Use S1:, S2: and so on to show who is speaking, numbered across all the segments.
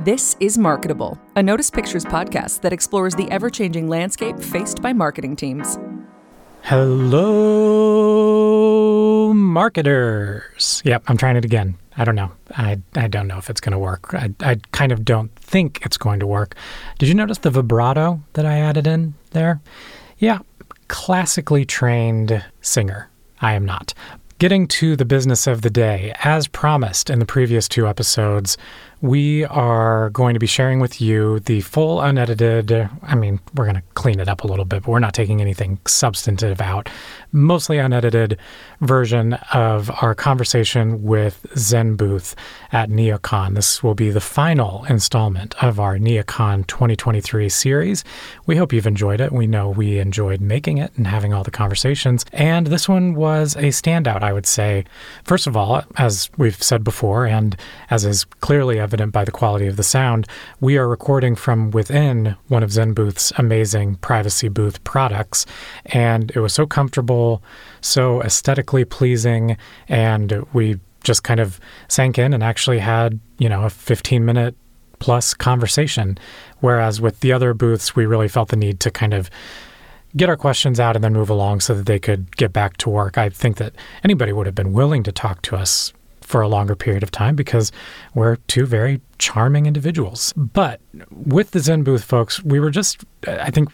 S1: This is Marketable, a Notice Pictures podcast that explores the ever-changing landscape faced by marketing teams.
S2: Hello, marketers. Yep, I'm trying it again. I don't know. I don't know if it's going to work. I kind of don't think it's going to work. Did you notice the vibrato that I added in there? Yeah, classically trained singer. I am not. Getting to the business of the day, as promised in the previous two episodes, we are going to be sharing with you the full unedited, we're going to clean it up a little bit, but we're not taking anything substantive out, mostly unedited version of our conversation with Zen Booth at NeoCon. This will be the final installment of our NeoCon 2023 series. We hope you've enjoyed it. We know we enjoyed making it and having all the conversations. And this one was a standout, I would say. First of all, as we've said before, and as is clearly evident by the quality of the sound, we are recording from within one of Zen Booth's amazing privacy booth products. And it was so comfortable, so aesthetically pleasing, and we just kind of sank in and actually had, a 15-minute plus conversation. Whereas with the other booths, we really felt the need to kind of get our questions out and then move along so that they could get back to work. I think that anybody would have been willing to talk to us for a longer period of time because we're two very charming individuals. But with the Zen Booth folks, we were just, I think,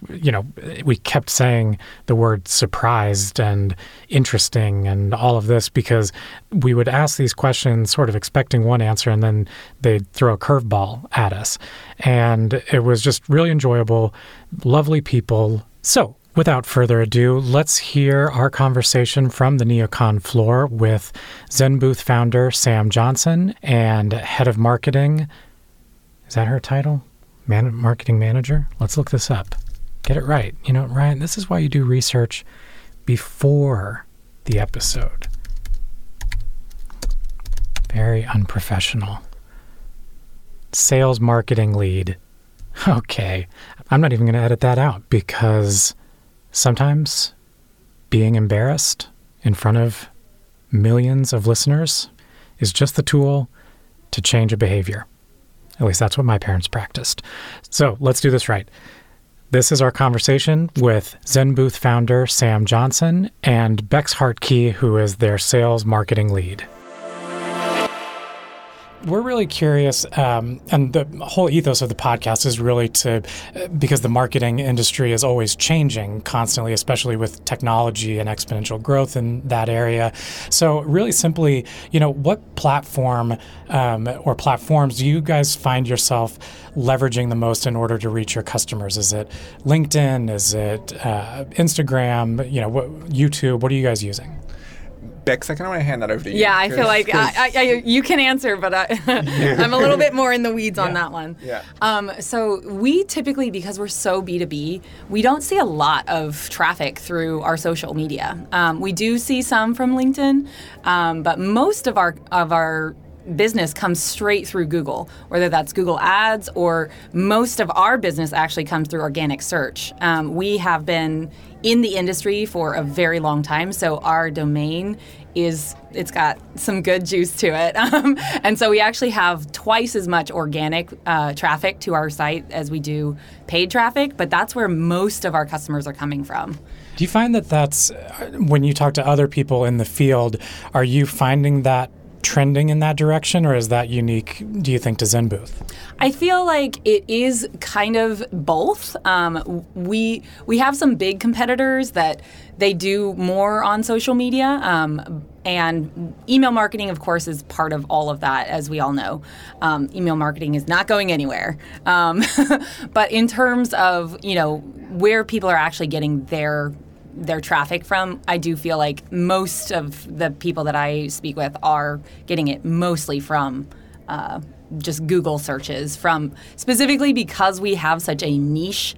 S2: we kept saying the word surprised and interesting and all of this because we would ask these questions sort of expecting one answer and then they'd throw a curveball at us. And it was just really enjoyable, lovely people. So, without further ado, let's hear our conversation from the NeoCon floor with Zen Booth founder Sam Johnson and head of marketing. Is that her title? Marketing manager? Let's look this up. Get it right. Ryan, this is why you do research before the episode. Very unprofessional. Sales marketing lead. Okay. I'm not even going to edit that out because sometimes being embarrassed in front of millions of listeners is just the tool to change a behavior. At least that's what my parents practiced. So let's do this right. This is our conversation with Zen Booth founder Sam Johnson and Bex Hartkey, who is their sales marketing lead. We're really curious, and the whole ethos of the podcast is really because the marketing industry is always changing constantly, especially with technology and exponential growth in that area. So really simply, what platform or platforms do you guys find yourself leveraging the most in order to reach your customers? Is it LinkedIn? Is it Instagram? YouTube? What are you guys using?
S3: Bex, I kind of want to hand that over to you.
S4: Yeah, I feel like you can answer, but I'm a little bit more in the weeds on that one.
S3: Yeah.
S4: So we typically, because we're so B2B, we don't see a lot of traffic through our social media. We do see some from LinkedIn, but most of our business comes straight through Google, whether that's Google Ads or most of our business actually comes through organic search. We have been in the industry for a very long time, so our domain it's got some good juice to it. And so we actually have twice as much organic traffic to our site as we do paid traffic, but that's where most of our customers are coming from.
S2: Do you find that that's, when you talk to other people in the field, are you finding that trending in that direction, or is that unique, do you think, to Zen Booth?
S4: I feel like it is kind of both. We have some big competitors that they do more on social media, and email marketing, of course, is part of all of that, as we all know. Email marketing is not going anywhere. But in terms of, where people are actually getting their traffic from, I do feel like most of the people that I speak with are getting it mostly from just Google searches, specifically because we have such a niche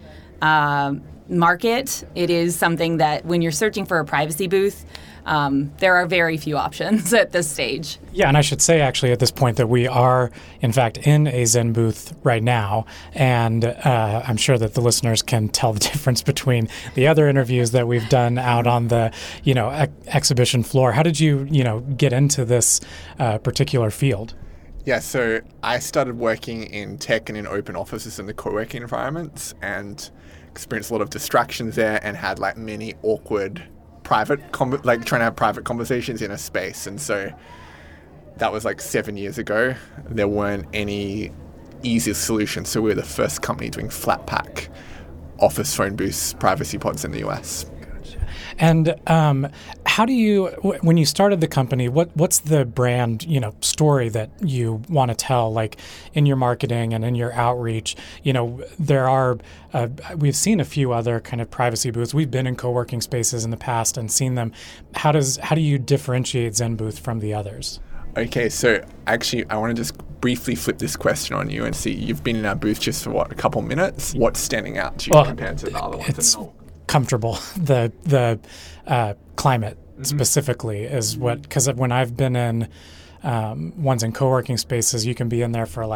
S4: market. It is something that when you're searching for a privacy booth, there are very few options at this stage.
S2: Yeah, and I should say actually at this point that we are, in fact, in a Zen booth right now, and I'm sure that the listeners can tell the difference between the other interviews that we've done out on the, exhibition floor. How did you, get into this particular field?
S3: Yeah, so I started working in tech and in open offices in the co-working environments and experienced a lot of distractions there and had like many awkward trying to have private conversations in a space. And so that was like 7 years ago. There weren't any easier solutions. So we were the first company doing flat pack office phone booths, privacy pods in the US.
S2: And how do you, when you started the company, what's the brand, story that you want to tell, like in your marketing and in your outreach? There are, we've seen a few other kind of privacy booths. We've been in co-working spaces in the past and seen them. How do you differentiate ZenBooth from the others?
S3: Okay, so actually, I want to just briefly flip this question on you and see, you've been in our booth just for a couple minutes. What's standing out to you compared to the other ones?
S2: It's comfortable. The climate specifically is what, because when I've been in ones in co-working spaces, you can be in there for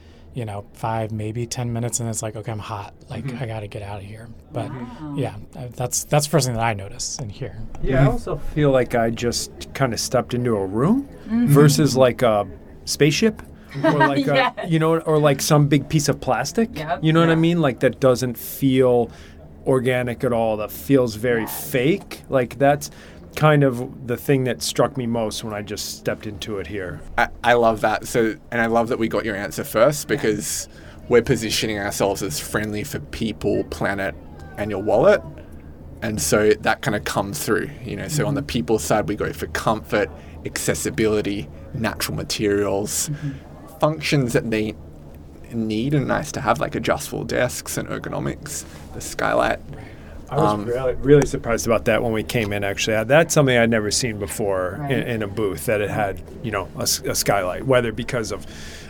S2: 5, maybe 10 minutes, and it's like, okay, I'm hot. I got to get out of here. But yeah, that's the first thing that I notice and hear.
S5: Yeah, I also feel like I just kind of stepped into a room versus like a spaceship. Or like or like some big piece of plastic. Yep. You know what I mean? Like that doesn't feel organic at all. That feels very fake. Like that's kind of the thing that struck me most when I just stepped into it here.
S3: I love that. So, and I love that we got your answer first, because we're positioning ourselves as friendly for people, planet, and your wallet. And so that kind of comes through, So on the people side, we go for comfort, accessibility, natural materials, functions that they need and nice to have, like adjustable desks and ergonomics, the skylight.
S5: I was really surprised about that when we came in, actually. That's something I'd never seen before in a booth, that it had, a skylight, whether because of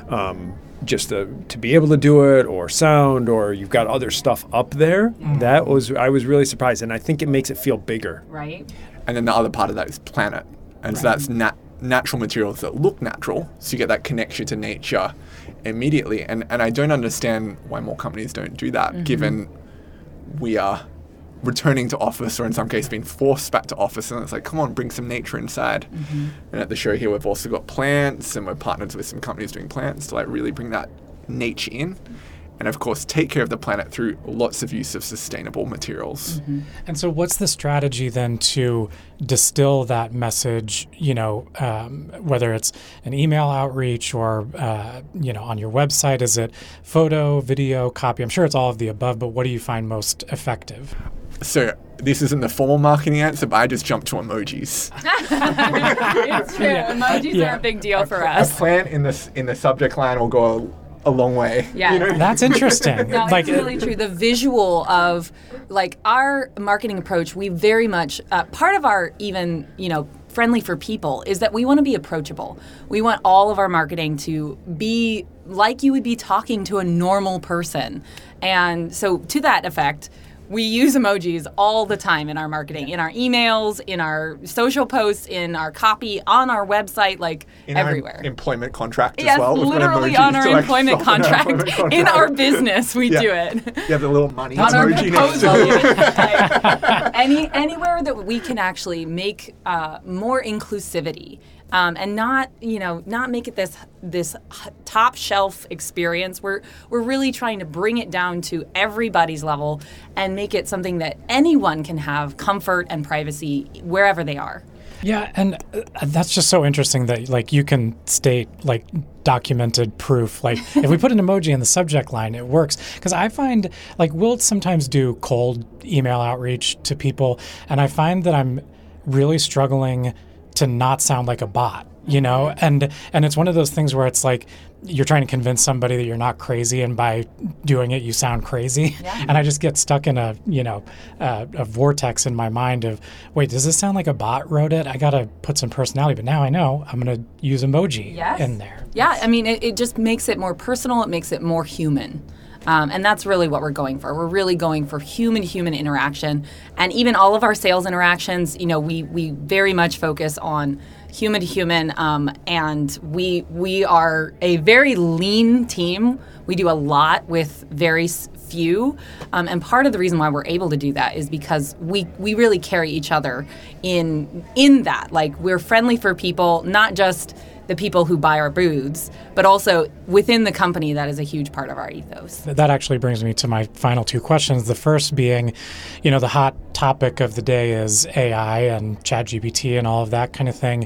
S5: just to be able to do it, or sound, or you've got other stuff up there. I was really surprised, and I think it makes it feel bigger.
S4: Right.
S3: And then the other part of that is planet. And so that's natural materials that look natural, so you get that connection to nature immediately. And I don't understand why more companies don't do that, given we are returning to office, or in some cases being forced back to office, and it's like, come on, bring some nature inside. And at the show here, we've also got plants, and we're partnered with some companies doing plants to really bring that nature in. And of course, take care of the planet through lots of use of sustainable materials.
S2: And so what's the strategy then to distill that message, whether it's an email outreach or, on your website? Is it photo, video, copy? I'm sure it's all of the above, but what do you find most effective?
S3: So this isn't the formal marketing answer, but I just jumped to emojis.
S4: It's true. Emojis are a big deal for us.
S3: A plant in the subject line will go a long way.
S4: Yeah.
S2: That's interesting.
S4: No, it's really true. The visual of our marketing approach, we very much, part of our even, friendly for people is that we want to be approachable. We want all of our marketing to be like you would be talking to a normal person. And so to that effect, we use emojis all the time in our marketing, in our emails, in our social posts, in our copy, on our website,
S3: in
S4: everywhere.
S3: Our employment contract as
S4: yes,
S3: well.
S4: Literally on our employment contract. In our business, we do it.
S3: You have the little money
S4: on our
S3: emoji
S4: proposal. Anywhere that we can actually make more inclusivity. And not make it this top shelf experience. We're really trying to bring it down to everybody's level and make it something that anyone can have comfort and privacy wherever they are.
S2: Yeah, and that's just so interesting that you can state documented proof. If we put an emoji in the subject line, it works. Because I find we'll sometimes do cold email outreach to people, and I find that I'm really struggling to not sound like a bot, and it's one of those things where it's you're trying to convince somebody that you're not crazy, and by doing it you sound crazy. Yeah. And I just get stuck in a vortex in my mind of, wait, does this sound like a bot wrote it? I gotta put some personality, but now I know I'm gonna use emoji in there.
S4: Yeah, I mean it just makes it more personal, it makes it more human. And that's really what we're going for. We're really going for human-human interaction. And even all of our sales interactions, we very much focus on human-to-human. And we are a very lean team. We do a lot with very few. And part of the reason why we're able to do that is because we really carry each other in that. We're friendly for people, not just the people who buy our booths, but also within the company, that is a huge part of our ethos.
S2: That actually brings me to my final two questions. The first being, the hot topic of the day is AI and ChatGPT and all of that kind of thing.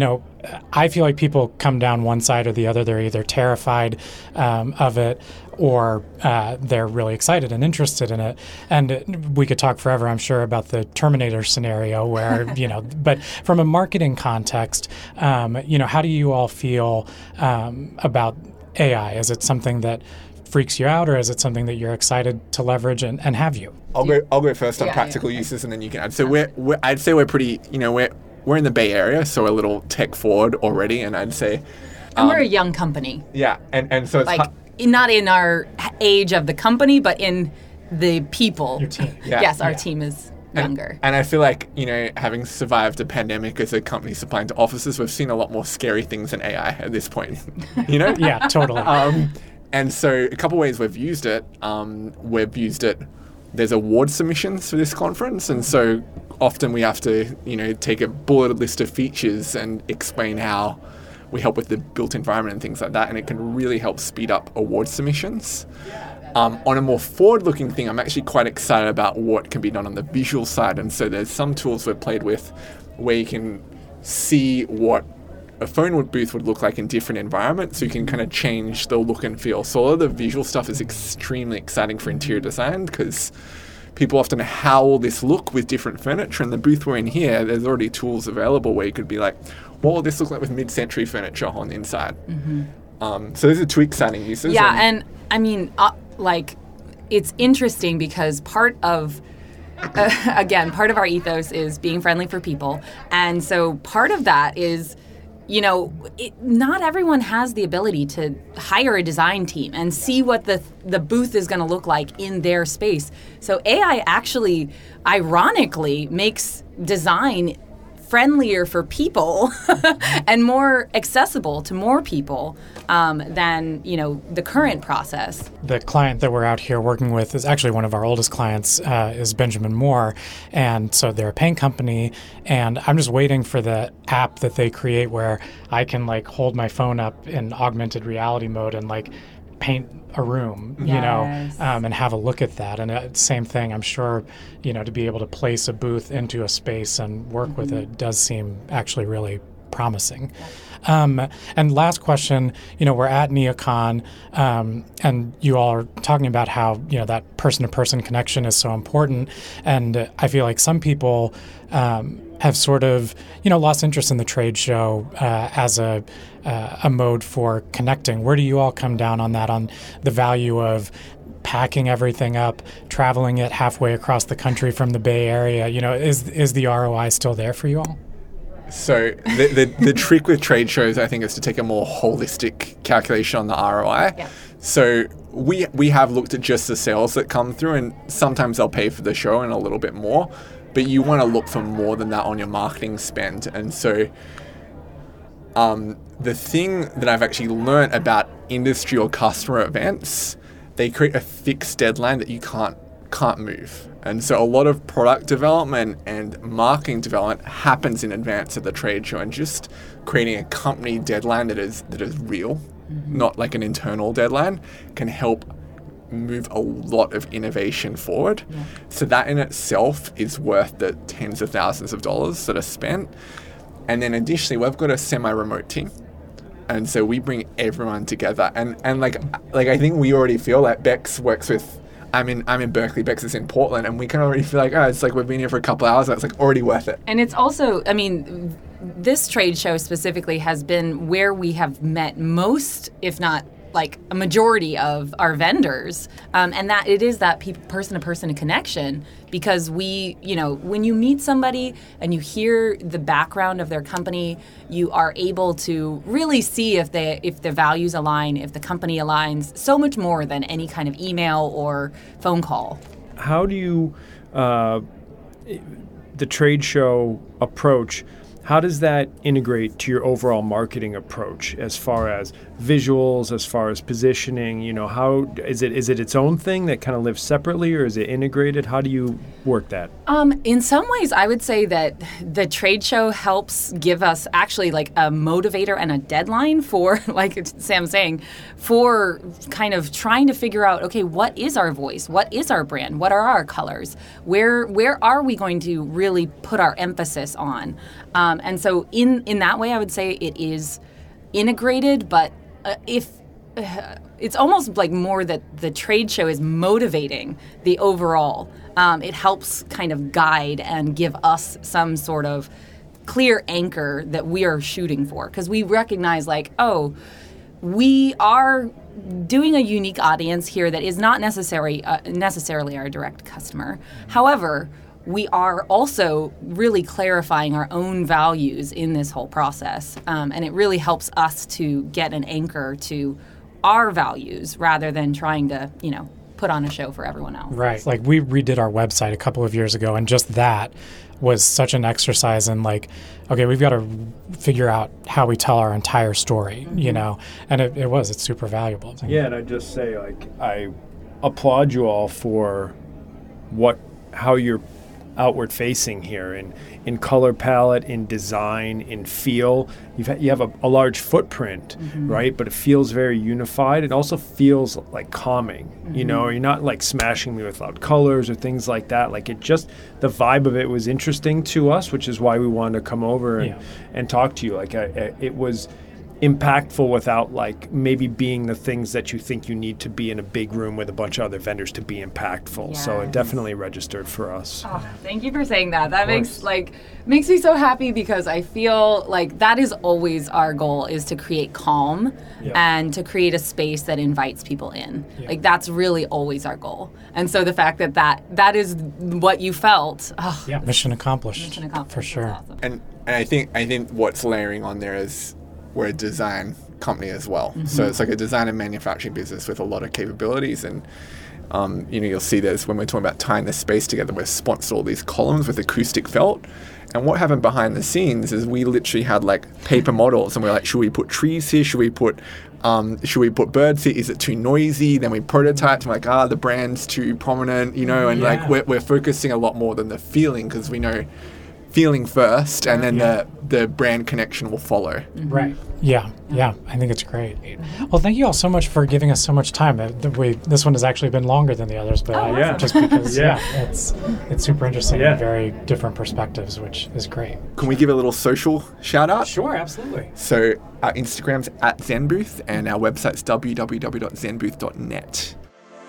S2: I feel like people come down one side or the other. They're either terrified of it or they're really excited and interested in it. And we could talk forever, I'm sure, about the Terminator scenario where, but from a marketing context, how do you all feel about AI? Is it something that freaks you out, or is it something that you're excited to leverage and have you?
S3: I'll go first on practical uses, and then you can add. So I'd say we're pretty, we're in the Bay Area, so we're a little tech forward already, and I'd say,
S4: and we're a young company.
S3: Yeah, and so it's
S4: like not in our age of the company, but in the people.
S2: Your team.
S3: Yeah.
S4: Yes, our team is younger.
S3: And I feel like, having survived a pandemic as a company supplying to offices, we've seen a lot more scary things than AI at this point.
S2: Yeah, totally.
S3: And so a couple ways we've used it. There's award submissions for this conference, and so often we have to, take a bulleted list of features and explain how we help with the built environment and things like that, and it can really help speed up award submissions. On a more forward-looking thing, I'm actually quite excited about what can be done on the visual side, and so there's some tools we've played with where you can see what a phone booth would look like in different environments, so you can kind of change the look and feel. So a lot of the visual stuff is extremely exciting for interior design, because people often, how will this look with different furniture? And the booth we're in here, there's already tools available where you could be like, what will this look like with mid-century furniture on the inside? Mm-hmm. So those are two exciting uses.
S4: Yeah, and I mean, it's interesting because part of our ethos is being friendly for people. And so part of that is, not everyone has the ability to hire a design team and see what the booth is going to look like in their space. So AI actually, ironically, makes design friendlier for people and more accessible to more people than the current process.
S2: The client that we're out here working with is actually one of our oldest clients, is Benjamin Moore, and so they're a paint company, and I'm just waiting for the app that they create where I can hold my phone up in augmented reality mode and paint a room,
S4: Yes.
S2: And have a look at that. And same thing, I'm sure, to be able to place a booth into a space and work with it does seem actually really promising. And last question, we're at NeoCon, and you all are talking about how, that person-to-person connection is so important. And I feel like some people have sort of, lost interest in the trade show as a mode for connecting. Where do you all come down on that, on the value of packing everything up, traveling it halfway across the country from the Bay Area? Is the ROI still there for you all?
S3: So the trick with trade shows, I think, is to take a more holistic calculation on the ROI.
S4: Yeah.
S3: So we have looked at just the sales that come through, and sometimes they'll pay for the show and a little bit more, but you want to look for more than that on your marketing spend. And so the thing that I've actually learned about industry or customer events, they create a fixed deadline that you can't move. And so a lot of product development and marketing development happens in advance of the trade show, and just creating a company deadline that is real, not like an internal deadline, can help move a lot of innovation forward. Yeah. So that in itself is worth the tens of thousands of dollars that are spent. And then additionally, we've got a semi-remote team. And so we bring everyone together. And like I think we already feel like Bex works with, I'm in Berkeley, Bex is in Portland, and we can already feel like, it's like we've been here for a couple of hours, and it's already worth it.
S4: And it's also, this trade show specifically has been where we have met most, if not a majority of our vendors, and that it is that person-to-person connection, because we, when you meet somebody and you hear the background of their company, you are able to really see if the values align, if the company aligns, so much more than any kind of email or phone call.
S5: How do you, the trade show approach, how does that integrate to your overall marketing approach as far as visuals, as far as positioning? How is it its own thing that kind of lives separately, or is it integrated? How do you work that?
S4: In some ways, I would say that the trade show helps give us actually like a motivator and a deadline for, like Sam's saying, for kind of trying to figure out, okay, what is our voice? What is our brand? What are our colors? Where are we going to really put our emphasis on? And so in that way, I would say it is integrated, but it's almost like more that the trade show is motivating the overall. It helps kind of guide and give us some sort of clear anchor that we are shooting for, because we recognize like, oh, we are doing a unique audience here that is not necessarily our direct customer. However, we are also really clarifying our own values in this whole process. And it really helps us to get an anchor to our values rather than trying to, put on a show for everyone else.
S2: Right. Like we redid our website a couple of years ago, and just that was such an exercise in like, okay, we've got to figure out how we tell our entire story, and it's super valuable.
S5: Yeah, and I just say, like, I applaud you all for how you're outward facing here in color palette, in design, in feel. You have a large footprint, right? But it feels very unified. It also feels like calming, you're not like smashing me with loud colors or things like that. Like the vibe of it was interesting to us, which is why we wanted to come over and talk to you. Like it was impactful without like maybe being the things that you think you need to be in a big room with a bunch of other vendors to be impactful. Yes. So it definitely registered for us.
S4: Oh, thank you for saying that. That makes me so happy, because I feel like that is always our goal, is to create calm and to create a space that invites people in. Yeah. Like that's really always our goal. And so the fact that is what you felt.
S2: Mission accomplished. For sure.
S4: Awesome.
S3: And I think what's layering on there is we're a design company as well. So it's like a design and manufacturing business with a lot of capabilities. And, you'll see this when we're talking about tying the space together. We've sponsored all these columns with acoustic felt. And what happened behind the scenes is we literally had like paper models, and we're like, should we put trees here? Should we put birds here? Is it too noisy? Then we prototyped, and the brand's too prominent, and like we're focusing a lot more than the feeling, because we know feeling first, and then the brand connection will follow.
S2: Right. Yeah. I think it's great. Well, thank you all so much for giving us so much time. This one has actually been longer than the others, but just because it's super interesting and very different perspectives, which is great.
S3: Can we give a little social shout out?
S2: Sure, absolutely.
S3: So our Instagram's @ZenBooth, and our website's www.zenbooth.net.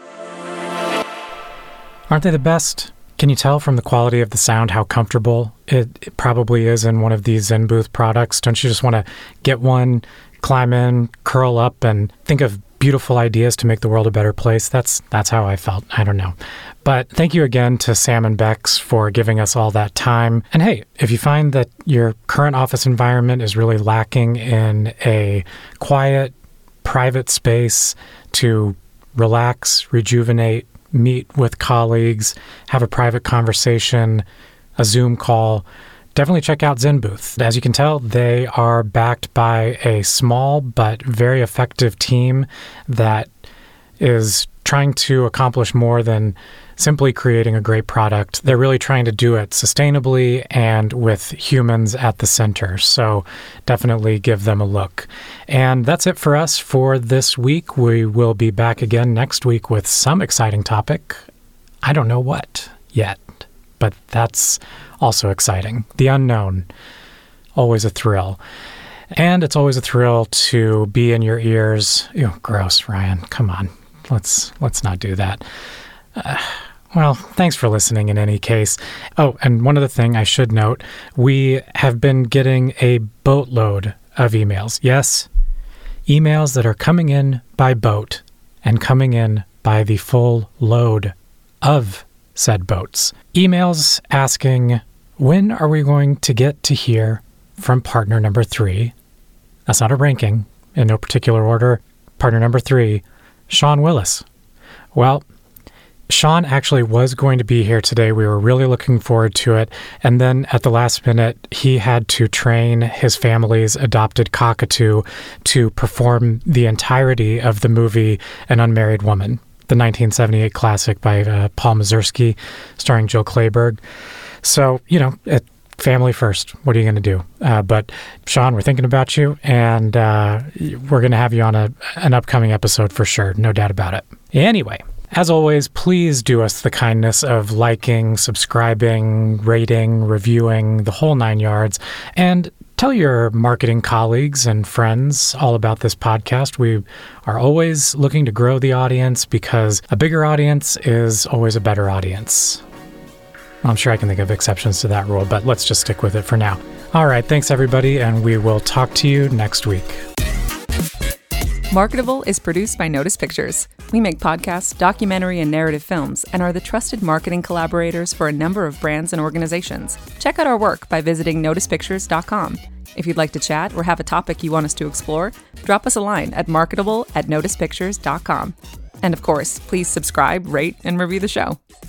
S2: Aren't they the best? Can you tell from the quality of the sound how comfortable it probably is in one of these ZenBooth products? Don't you just want to get one, climb in, curl up, and think of beautiful ideas to make the world a better place? That's how I felt. I don't know. But thank you again to Sam and Bex for giving us all that time. And hey, if you find that your current office environment is really lacking in a quiet, private space to relax, rejuvenate, meet with colleagues, have a private conversation, a Zoom call, definitely check out ZenBooth. As you can tell, they are backed by a small but very effective team that is trying to accomplish more than simply creating a great product. They're really trying to do it sustainably and with humans at the center. So definitely give them a look. And that's it for us for this week. We will be back again next week with some exciting topic. I don't know what yet, but that's also exciting. The unknown, always a thrill. And it's always a thrill to be in your ears. Gross, Ryan. Come on. Let's not do that. Well, thanks for listening in any case. Oh, and one other thing I should note, we have been getting a boatload of emails. Yes, emails that are coming in by boat and coming in by the full load of said boats. Emails asking, when are we going to get to hear from partner number 3? That's not a ranking, in no particular order. Partner number 3, Sean Willis. Well, Sean actually was going to be here today. We were really looking forward to it. And then at the last minute, he had to train his family's adopted cockatoo to perform the entirety of the movie An Unmarried Woman, the 1978 classic by Paul Mazursky, starring Jill Clayburgh. So, family first. What are you going to do? But Sean, we're thinking about you, and we're going to have you on an upcoming episode for sure. No doubt about it. Anyway, as always, please do us the kindness of liking, subscribing, rating, reviewing, the whole 9 yards, and tell your marketing colleagues and friends all about this podcast. We are always looking to grow the audience because a bigger audience is always a better audience. I'm sure I can think of exceptions to that rule, but let's just stick with it for now. All right, thanks everybody, and we will talk to you next week.
S1: Marketable is produced by Notice Pictures. We make podcasts, documentary, and narrative films, and are the trusted marketing collaborators for a number of brands and organizations. Check out our work by visiting noticepictures.com. If you'd like to chat or have a topic you want us to explore, drop us a line at marketable@noticepictures.com. And of course, please subscribe, rate, and review the show.